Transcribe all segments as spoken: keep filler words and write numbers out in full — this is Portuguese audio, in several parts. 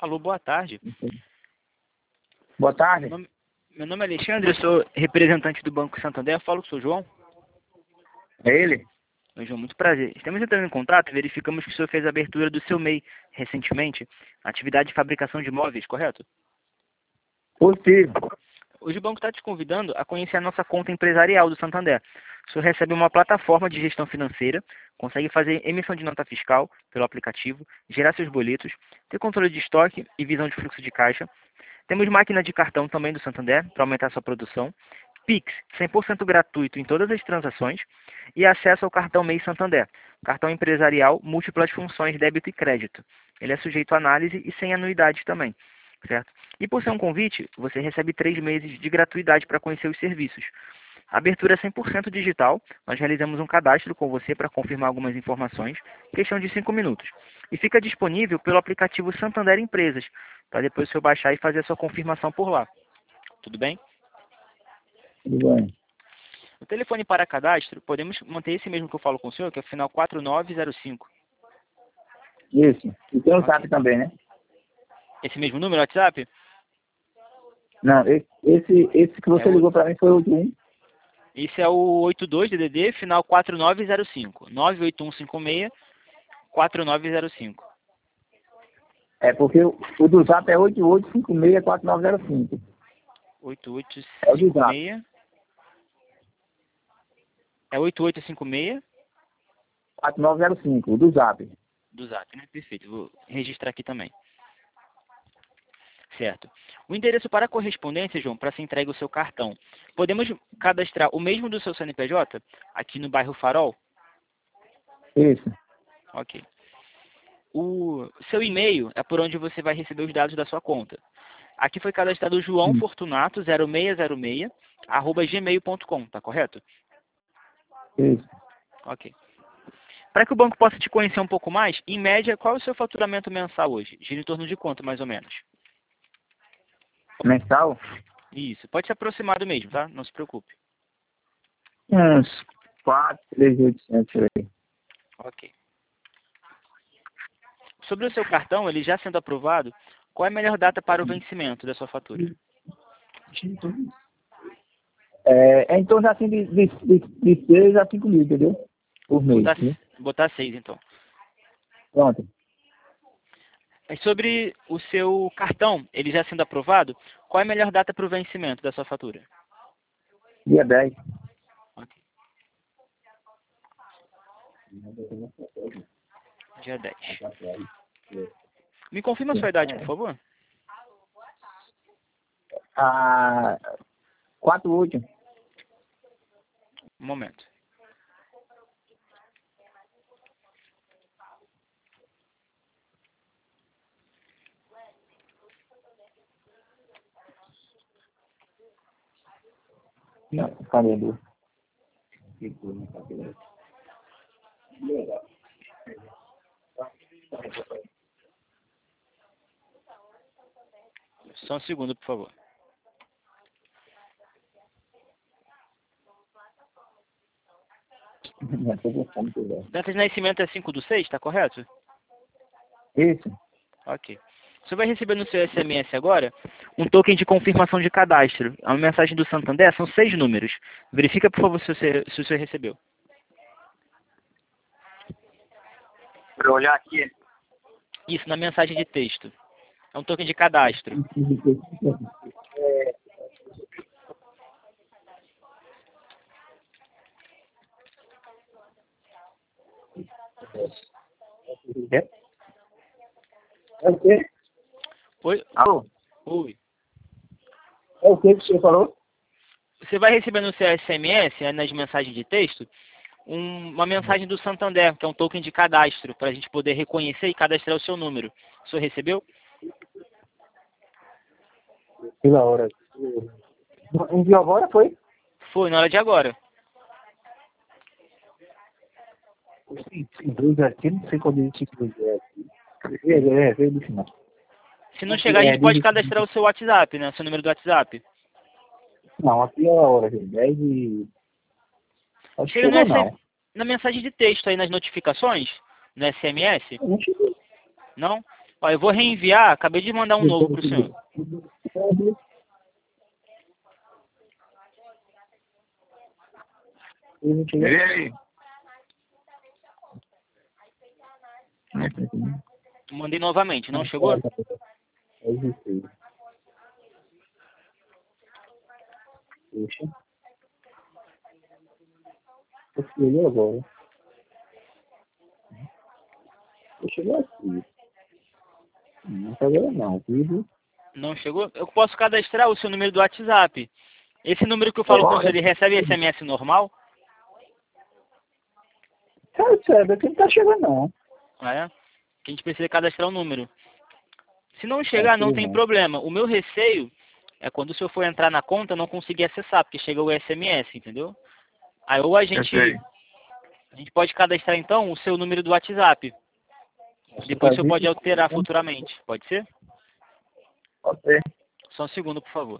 Alô, boa tarde. Boa tarde. Meu nome, meu nome é Alexandre, eu sou representante do Banco Santander. Eu falo com o senhor João. É ele? Oi, João, muito prazer. Estamos entrando em contato e verificamos que o senhor fez a abertura do seu M E I recentemente, atividade de fabricação de móveis, correto? Possível. Hoje o banco está te convidando a conhecer a nossa conta empresarial do Santander. O senhor recebe uma plataforma de gestão financeira, consegue fazer emissão de nota fiscal pelo aplicativo, gerar seus boletos, ter controle de estoque e visão de fluxo de caixa. Temos máquina de cartão também do Santander para aumentar sua produção. Pix, cem por cento gratuito em todas as transações. E acesso ao cartão M E I Santander, cartão empresarial, múltiplas funções, débito e crédito. Ele é sujeito a análise e sem anuidade também, certo? E por ser um convite, você recebe três meses de gratuidade para conhecer os serviços. A abertura é cem por cento digital, nós realizamos um cadastro com você para confirmar algumas informações, questão de cinco minutos. E fica disponível pelo aplicativo Santander Empresas, para depois o senhor baixar e fazer a sua confirmação por lá. Tudo bem? Tudo bem. O telefone para cadastro, podemos manter esse mesmo que eu falo com o senhor, que é o final quatro nove zero cinco. Isso. E tem o Ok. SAP também, né? Esse mesmo número, WhatsApp? Não, esse, esse, esse que você É o, ligou para mim foi o oito um. esse é o oito dois D D D, final quatro nove zero cinco. nove oito um cinco seis quatro nove zero cinco. É porque o, o do SAP é oito oito cinco seis quatro nove zero cinco. oito oito É o do cinco SAP. seis. É oito oito cinco seis quatro nove zero cinco, o do SAP. do Zap, né? Perfeito. Vou registrar aqui também. Certo. O endereço para correspondência, João, para ser entregue o seu cartão. Podemos cadastrar o mesmo do seu C N P J aqui no bairro Farol? Isso. Ok. O seu e-mail é por onde você vai receber os dados da sua conta. Aqui foi cadastrado joão fortunato zero seis zero seis arroba gmail ponto com, tá correto? Isso. Ok. Para que o banco possa te conhecer um pouco mais, em média, qual é o seu faturamento mensal hoje? Gira em torno de quanto, mais ou menos? Mensal? Isso. Pode se aproximar do mesmo, tá? Não se preocupe. Uns quatro, três mil e oitocentos aí. Ok. Sobre o seu cartão, ele já sendo aprovado, qual é a melhor data para o vencimento da sua fatura? É, é em torno assim de, de, de, de seis a cinco mil, entendeu? Por mês. Botar, Né? botar seis, então. Pronto. É sobre o seu cartão, ele já sendo aprovado, qual é a melhor data para o vencimento da sua fatura? Dia dez. Ok. Dia dez. Me confirma a sua idade, por favor? Ah, quatro oito. Um momento. Não, cadê ele? Só um segundo, por favor. Já tô gostando de ver. Data de nascimento é cinco do seis, tá correto? Isso. Ok. Você vai receber no seu S M S agora um token de confirmação de cadastro. A mensagem do Santander são seis números. Verifica, por favor, se você, se você recebeu. Para eu olhar aqui. Isso, na mensagem de texto. É um token de cadastro. É, é o quê? Oi? Alô? Oi. É o que que você falou? Você vai receber no seu S M S, nas mensagens de texto, um- uma mensagem do Santander, que é um token de cadastro, para a gente poder reconhecer e cadastrar o seu número. O senhor recebeu? Pela hora. Enviou agora, foi? Foi, na hora de agora. Sim, sim, dois aqui, não sei quando ele tinha que ver aqui. É, é, veio do final. Se não chegar, a É, gente pode diz- cadastrar o seu WhatsApp, né? O seu número do WhatsApp. não, aqui é a hora, gente. dez e... Acho que Chega no chegou S M... não. na mensagem de texto aí, nas notificações, no S M S. Não chegou. Não? Ó, eu vou reenviar, acabei de mandar um novo pro senhor. E aí? Mandei novamente, não chegou? Deixa. Eu escrevi agora. Eu cheguei aqui. Não tá vendo não, viu? Não chegou? Eu posso cadastrar o seu número do WhatsApp. Esse número que eu falo com o senhor, ele recebe S M S normal? Recebe, aqui não tá chegando não. Ah, é? Que a gente precisa cadastrar o número. Se não chegar, não tem problema. O meu receio é quando o senhor for entrar na conta, não conseguir acessar, porque chega o S M S, entendeu? Aí ou a gente, a gente pode cadastrar então o seu número do WhatsApp. Depois o senhor pode alterar futuramente. Pode ser? Pode ser. Só um segundo, por favor.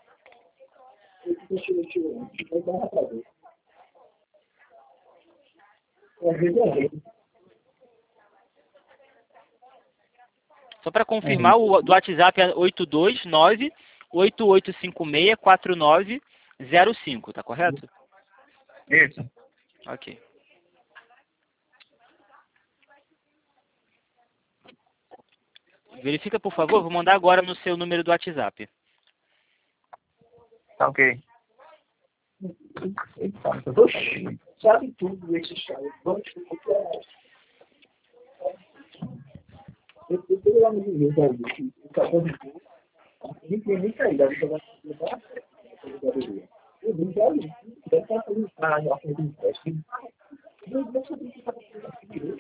Só para confirmar, o do WhatsApp é oito dois nove, oito oito cinco seis, quatro nove zero cinco, tá correto? Isso. Ok. Verifica, por favor, vou mandar agora no seu número do WhatsApp. Tá ok. Oxi, sabe tudo esse chave. Vamos eu tenho lá no vídeo, cara. O cartão de tudo. Não tem nem saída. Eu vou levar eu vou já ali. Deve estar fazendo ah, já fez um teste. Eu não sabia que estava fazendo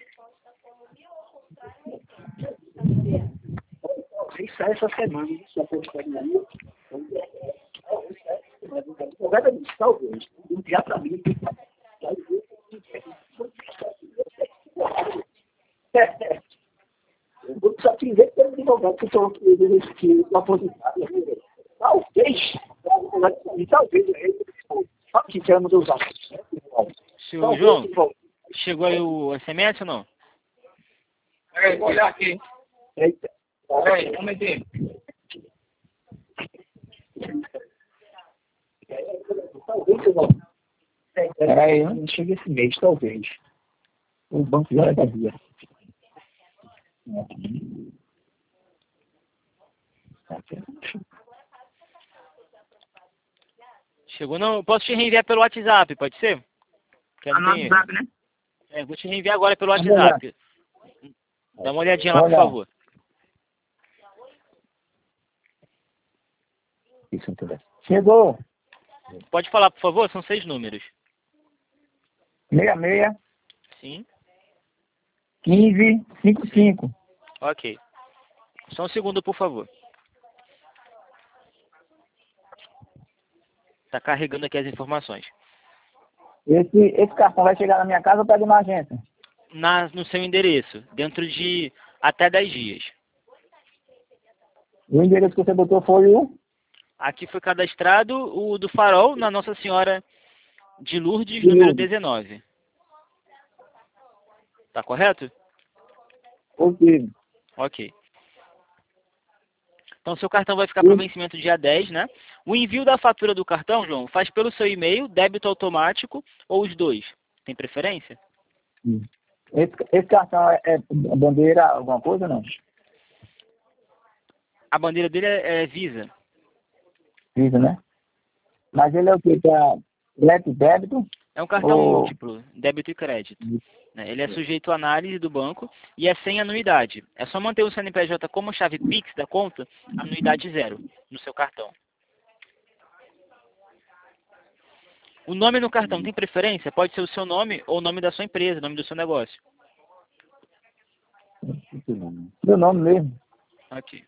isso sai essa semana. Só pode fazer aí. Agora disso, talvez. Um dia para mim. Eu só te ver pelo advogado que estão aqui aposentado. Talvez. Talvez. Só que tiramos dos atos. Senhor João, chegou aí o S M S ou não? Peraí, vou olhar aqui. Eita. Peraí, um momentinho. Peraí, não chega esse mês, talvez. O banco já é dia. Chegou não? Eu posso te reenviar pelo WhatsApp, pode ser? Ah, no WhatsApp, né? É, vou te reenviar agora pelo WhatsApp. Dá uma olhadinha lá, por favor. Isso, chegou. Pode falar, por favor? São seis números. Meia, meia. Sim. Quinze, cinco, cinco. Ok. Só um segundo, por favor. Está carregando aqui as informações. Esse, esse cartão vai chegar na minha casa ou pega na agência? Na, no seu endereço, dentro de até dez dias. O endereço que você botou foi o? Aqui foi cadastrado o do Farol, na Nossa Senhora de Lourdes, De número Lourdes. dezenove. Tá correto? Ok. Ok. Então, seu cartão vai ficar para vencimento dia dez, né? O envio da fatura do cartão, João, faz pelo seu e-mail, débito automático ou os dois? Tem preferência? Esse, esse cartão é, é bandeira alguma coisa, não? A bandeira dele é, é Visa. Visa, né? Mas ele é o quê? Para crédito e débito? É um cartão ou... múltiplo, débito e crédito. Ele é sujeito à análise do banco e é sem anuidade. É só manter o C N P J como chave Pix da conta, anuidade zero no seu cartão. O nome no cartão tem preferência? Pode ser o seu nome ou o nome da sua empresa, o nome do seu negócio. Meu nome mesmo. Ok.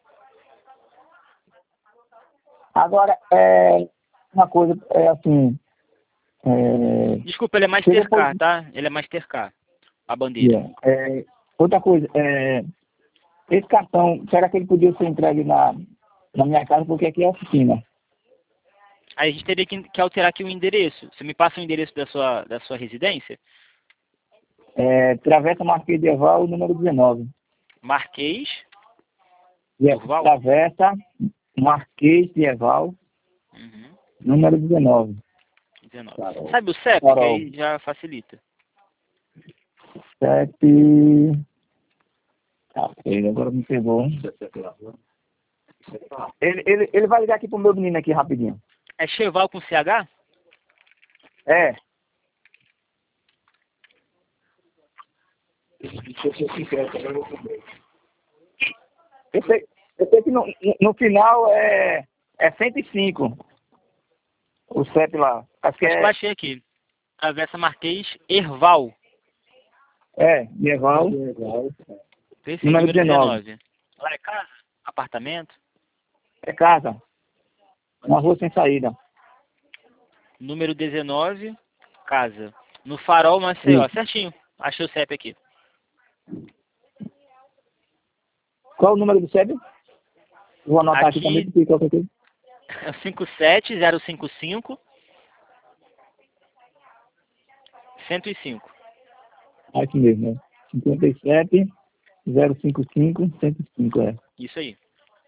Agora, é uma coisa, é assim... É... Desculpa, ele é Mastercard, tá? Ele é Mastercard, a bandeira. É, outra coisa, é, esse cartão, será que ele podia ser entregue na, na minha casa? Porque aqui é a oficina. Aí a gente teria que, que alterar aqui o endereço. Você me passa o endereço da sua, da sua residência? É, Travessa Marquês de Eval, número dezenove. Marquês. E Durval? Travessa, Marquês de Eval, Uhum. número dezenove. dezenove. Farol. Sabe o C E P, que Farol. aí já facilita. C E P... Ah, ele agora me pegou. Ele, ele, ele vai ligar aqui pro meu menino aqui rapidinho. É Cheval com C H? É. Eu sei, eu sei que no, no final é, é cento e cinco. O C E P lá. Acho que Acho que eu é... achei aqui. Travessa Marquês Erval. É, Eval. Esse Número número dezenove. dezenove. Lá é casa? Apartamento? É casa. Uma rua sem saída. Número dezenove, casa. No Farol, Maceió. Isso. Certinho. Achei o C E P aqui. Qual o número do C E P? Vou anotar aqui, Aqui também, porque qualquer coisa. é o cinco sete zero cinco cinco, cento e cinco. É isso mesmo, né? cinquenta e sete, zero cinquenta e cinco, cento e cinco, é. Isso aí.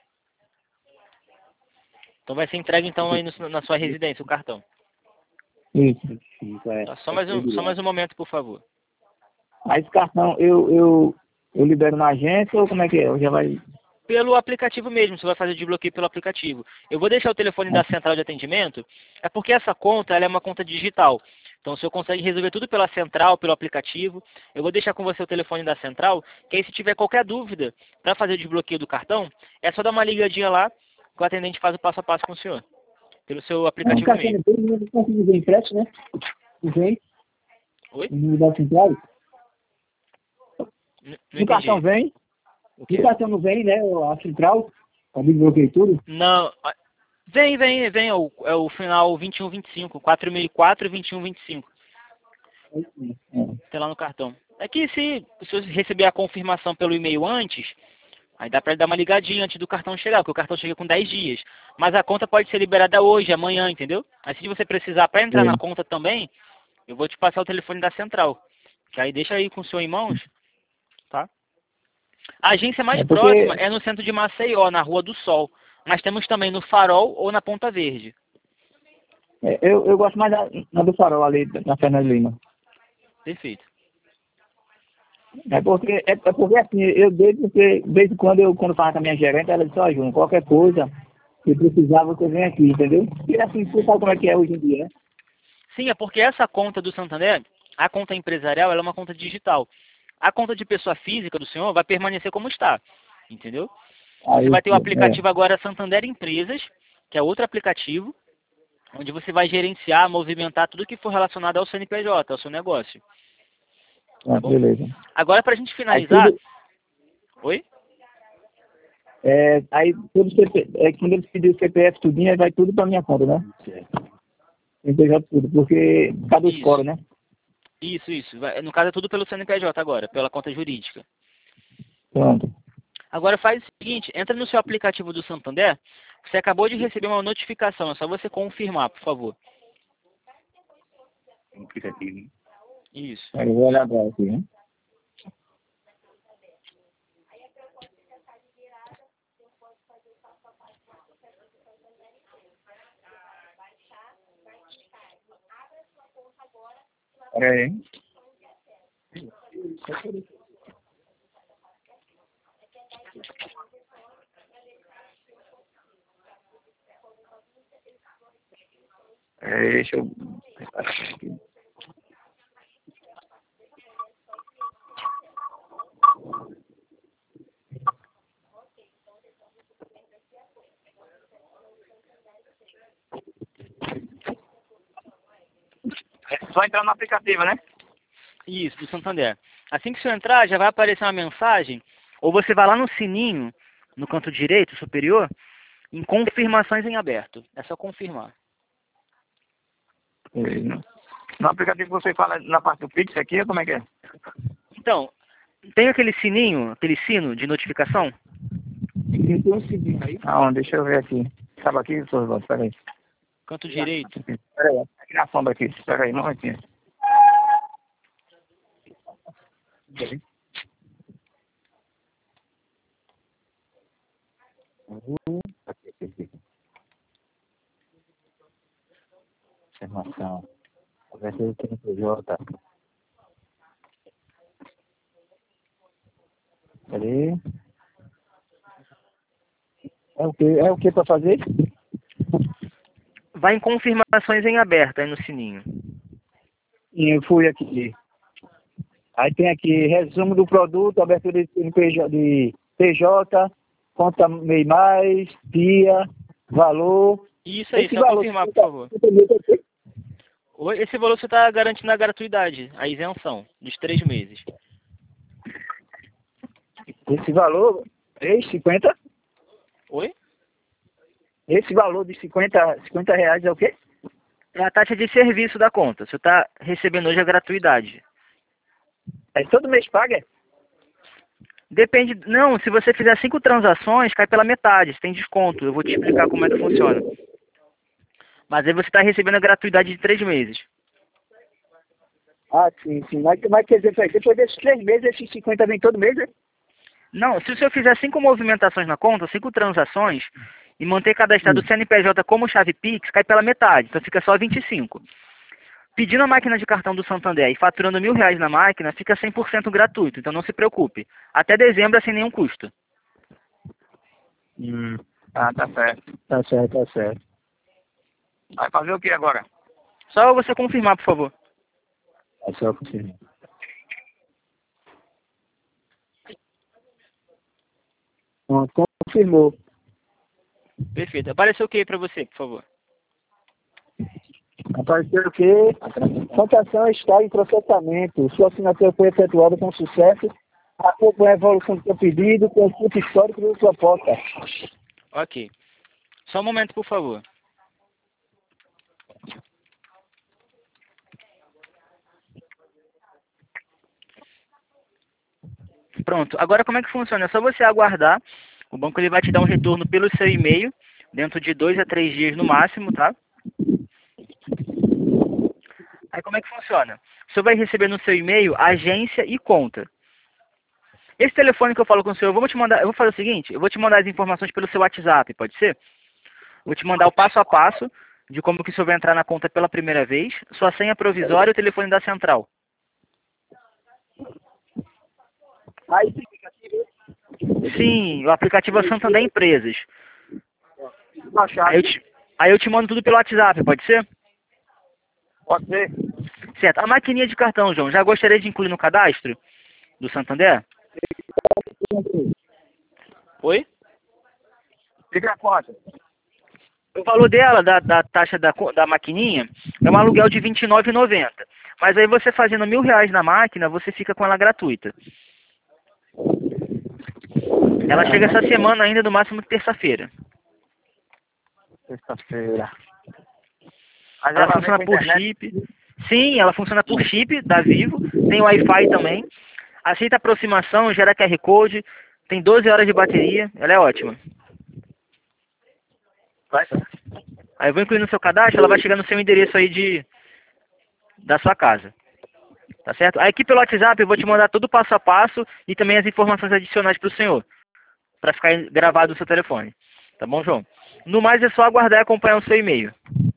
Então vai ser entregue então aí no- na sua residência o cartão. Isso. É. Tá, Só mais um, só mais um momento, por favor. Aí esse cartão eu, eu, eu libero na agência ou como é que é? Eu já vai... Pelo aplicativo mesmo, você vai fazer o desbloqueio pelo aplicativo. Eu vou deixar o telefone da central de atendimento, é porque essa conta ela é uma conta digital. Então o senhor consegue resolver tudo pela central, pelo aplicativo. Eu vou deixar com você o telefone da central, que aí se tiver qualquer dúvida para fazer o desbloqueio do cartão, é só dar uma ligadinha lá, que o atendente faz o passo a passo com o senhor. Pelo seu Não, o aplicativo cartão mesmo. dele não consegue ver impresso, né? Não vem, Oi? no da central. N- Não No cartão entendi. vem, O no quê? cartão não vem, né? A central, a desbloqueei tudo. Não. ah, Vem, vem, vem. É o, é o final vinte e um vinte e cinco. quatro mil e quatro e vinte e um vinte e cinco. É. Tem lá no cartão. É que se, se você receber a confirmação pelo e-mail antes, aí dá pra dar uma ligadinha antes do cartão chegar, porque o cartão chega com dez dias. Mas a conta pode ser liberada hoje, amanhã, entendeu? Aí se você precisar para entrar na conta também, eu vou te passar o telefone da central. Que aí deixa aí com o senhor em mãos, tá? A agência mais É próxima porque é no centro de Maceió, na Rua do Sol. Mas temos também no Farol ou na Ponta Verde. é, eu, eu gosto mais da, da do Farol ali, na Fernanda Lima. Perfeito. É porque, é, é porque assim, eu desde, porque, desde quando eu quando falava com a minha gerente, ela disse, ó, Júnior, qualquer coisa que precisar, você vem aqui, entendeu? E assim, você sabe como é que é hoje em dia, né? Sim, é porque essa conta do Santander, a conta empresarial, ela é uma conta digital. A conta de pessoa física do senhor vai permanecer como está, entendeu? Você Aí, vai ter o é, aplicativo agora Santander Empresas, que é outro aplicativo, onde você vai gerenciar, movimentar tudo que for relacionado ao C N P J, ao seu negócio. Tá é, bom? beleza. Agora, para a gente Aí finalizar... tudo, Oi? é, aí tudo, C P é, quando eles pedirem o C P F tudinho, aí vai tudo pra minha conta, né? C P J tudo, porque cada Isso, escola, né? isso, isso. Vai- No caso é tudo pelo C N P J agora, pela conta jurídica. Pronto. Agora faz o seguinte, entra no seu aplicativo do Santander, você acabou de receber uma notificação, é só você confirmar, por favor. Aplicativo. Isso. Aí eu vou olhar agora aqui, né? Peraí. É, deixa eu... É só entrar no aplicativo, né? Isso, do Santander. Assim que você entrar, já vai aparecer uma mensagem, ou você vai lá no sininho, no canto direito superior, em confirmações em aberto. É só confirmar. É, no no aplicativo você fala na parte do Pix aqui, como é que é? Então, tem aquele sininho, aquele sino de notificação? Tem um seguinte aí. Ah, deixa eu ver aqui. Sabe aqui, senhor Oswaldo? Pera aí. Canto direito. Pera aí. Aqui na sombra aqui. Pera aí, um momentinho. Uh, aqui, aqui, aqui. Informação. Abertura do C N P J. Peraí. É o que? É o que para fazer? Vai em confirmações em aberto, aí no sininho. E eu fui aqui. Aí tem aqui resumo do produto, abertura de C N P J, de P J, conta MEI mais, dia, valor. Isso aí, Esse só valor, confirmar, por tá- favor. Oi, esse valor você está garantindo a gratuidade, a isenção dos três meses. esse valor, três, cinquenta? Oi? Esse valor de cinquenta, cinquenta reais é o quê? É a taxa de serviço da conta. Você está recebendo hoje a gratuidade. É todo mês paga? É? Depende. Não, se você fizer cinco transações, cai pela metade. Você tem desconto. Eu vou te explicar como é que funciona. Mas aí você está recebendo a gratuidade de três meses. Ah, sim, sim. Mas, mas quer dizer, peraí, depois desses três meses, esses cinquenta vem todo mês, né? Não, se o senhor fizer cinco movimentações na conta, cinco transações, e manter cadastrado o C N P J como chave Pix, cai pela metade. Então fica só vinte e cinco. Pedindo a máquina de cartão do Santander e faturando mil reais na máquina, fica cem por cento gratuito. Então não se preocupe. Até dezembro é sem nenhum custo. Hum. Ah, tá certo. Tá certo, tá certo. Vai fazer o que agora? Só você confirmar, por favor. É só confirmar. Pronto, confirmou. Perfeito. Apareceu o que aí para você, por favor? Apareceu o quê? A transação está em processamento. Sua assinatura foi efetuada com sucesso. Acompanhe a evolução do seu pedido, consulte histórico da sua porta. Ok. Só um momento, por favor. Pronto. Agora como é que funciona? É só você aguardar. O banco ele vai te dar um retorno pelo seu e-mail, dentro de dois a três dias no máximo, tá? Aí como é que funciona? Você vai receber no seu e-mail agência e conta. Esse telefone que eu falo com o senhor, eu vou te mandar, eu vou fazer o seguinte, eu vou te mandar as informações pelo seu WhatsApp, pode ser? Vou te mandar o passo a passo de como que o senhor vai entrar na conta pela primeira vez, sua senha provisória e o telefone da central. Aí, Sim, o aplicativo é Santander Empresas. Aí eu, te, aí eu te mando tudo pelo WhatsApp, pode ser? pode ser? Certo. A maquininha de cartão, João, já gostaria de incluir no cadastro do Santander? Oi? Fica a conta. O valor dela, da, da taxa da, co- da maquininha, é um aluguel de vinte e nove reais e noventa centavos. Mas aí você fazendo mil reais na máquina, você fica com ela gratuita. Ela chega essa semana ainda, no máximo terça-feira. Sexta-feira. Mas Ela ela vem funciona com por internet? chip. Sim, ela funciona por chip da Vivo. Tem Wi-Fi também. Aceita aproximação, gera Q R Code. Tem doze horas de bateria. Ela é ótima. Vai. Aí eu vou incluir no seu cadastro, ela vai chegar no seu endereço aí de da sua casa. Tá certo? Aí aqui pelo WhatsApp eu vou te mandar todo o passo a passo e também as informações adicionais para o senhor. Para ficar gravado no seu telefone. Tá bom, João? No mais é só aguardar e acompanhar o seu e-mail.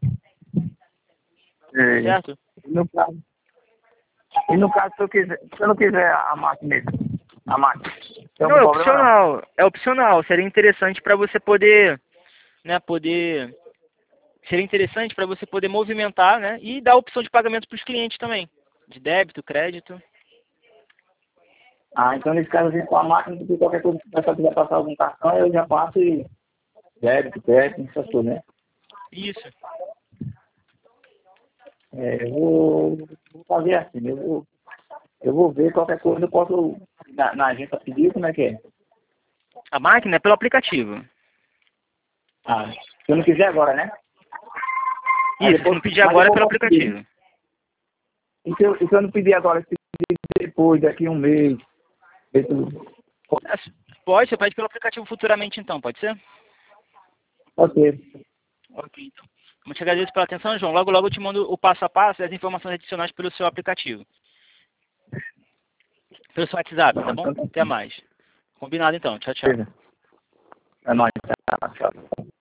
É. Certo? No caso, e no caso, se eu, quiser, se eu não quiser a máquina, a máquina, tem Não, algum é problema não? opcional. É opcional. Seria interessante para você poder, né, poder... Seria interessante para você poder movimentar, né, e dar opção de pagamento para os clientes também. De débito, crédito. Ah, então nesse caso eu venho com a máquina, porque qualquer coisa que o pessoal quiser passar algum cartão, eu já passo e débito, crédito, essas coisas, né? Isso. É, eu vou, vou fazer assim, eu vou, eu vou ver qualquer coisa, eu posso na, na agência pedir, como é que é? A máquina é pelo aplicativo. Ah, se eu não quiser agora, né? Aí Isso, se depois- não pedir mas agora é depois pelo eu posso pedir. aplicativo. E se, eu, e se eu não pedir agora, se pedir depois, daqui a um mês, ver tudo. É, Pode, você pede pelo aplicativo futuramente então, pode ser? Pode ser. Ok, então. Muito te agradeço pela atenção, João. Logo, logo eu te mando o passo a passo e as informações adicionais pelo seu aplicativo. Pelo seu WhatsApp, tá bom? Até mais. Combinado então. Tchau, tchau. É nóis. Tchau.